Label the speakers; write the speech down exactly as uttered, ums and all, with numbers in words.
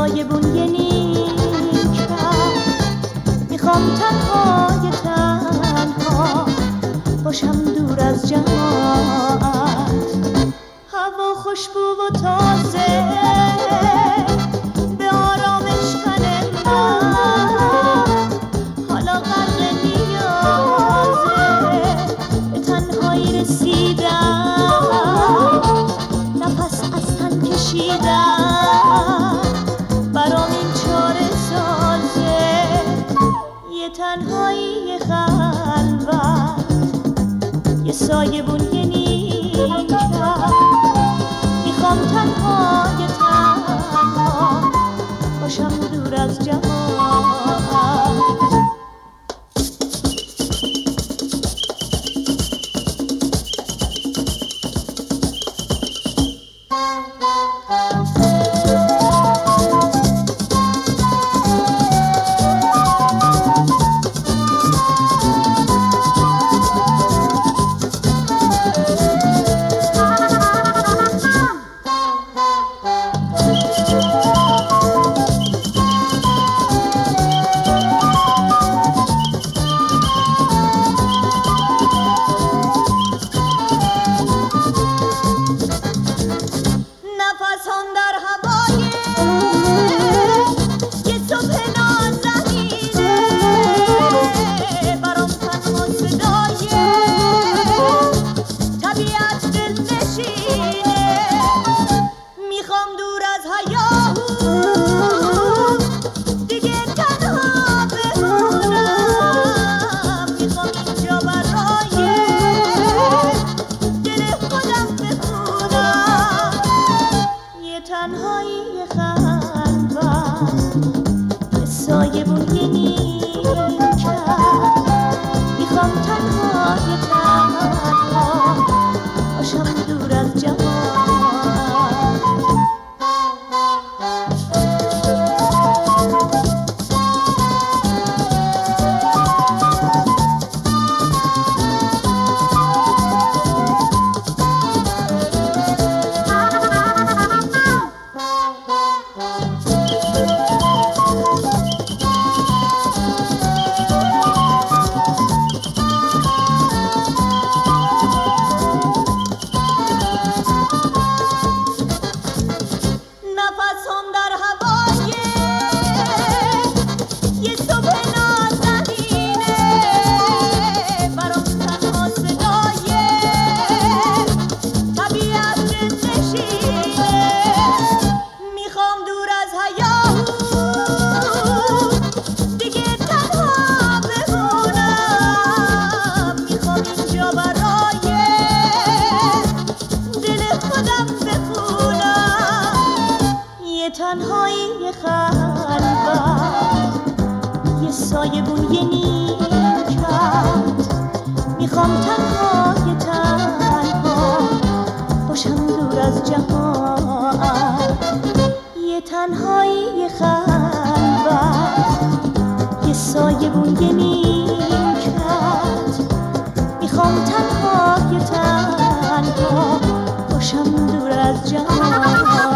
Speaker 1: سایبون یه نیم کرد. میخوام تنهای تنها باشم دور از جماعت. هوا خوشبو و تازه به آرامش کنه من، حالا غرق نیازه به تنهایی رسیدم. نفس از تن کشیدم برام این چاره سازه، یه تنهایی خلوت، یه سایبون یه نیم کرد. میخوام تنهای تنها باشم دور از جماعت. تنهایی خلوت، سایبون یه نیم کرد. میخوام تنهای تنها باشم دور از جماعت. تنهایی خلوت، یه سایبون یه نیم کرد. میخوام تنهای تنها باشم دور از جماعت. یه تنهایی خلوت، یه سایبون یه نیم کرد. میخوام تنهای تنها باشم دور از جماعت.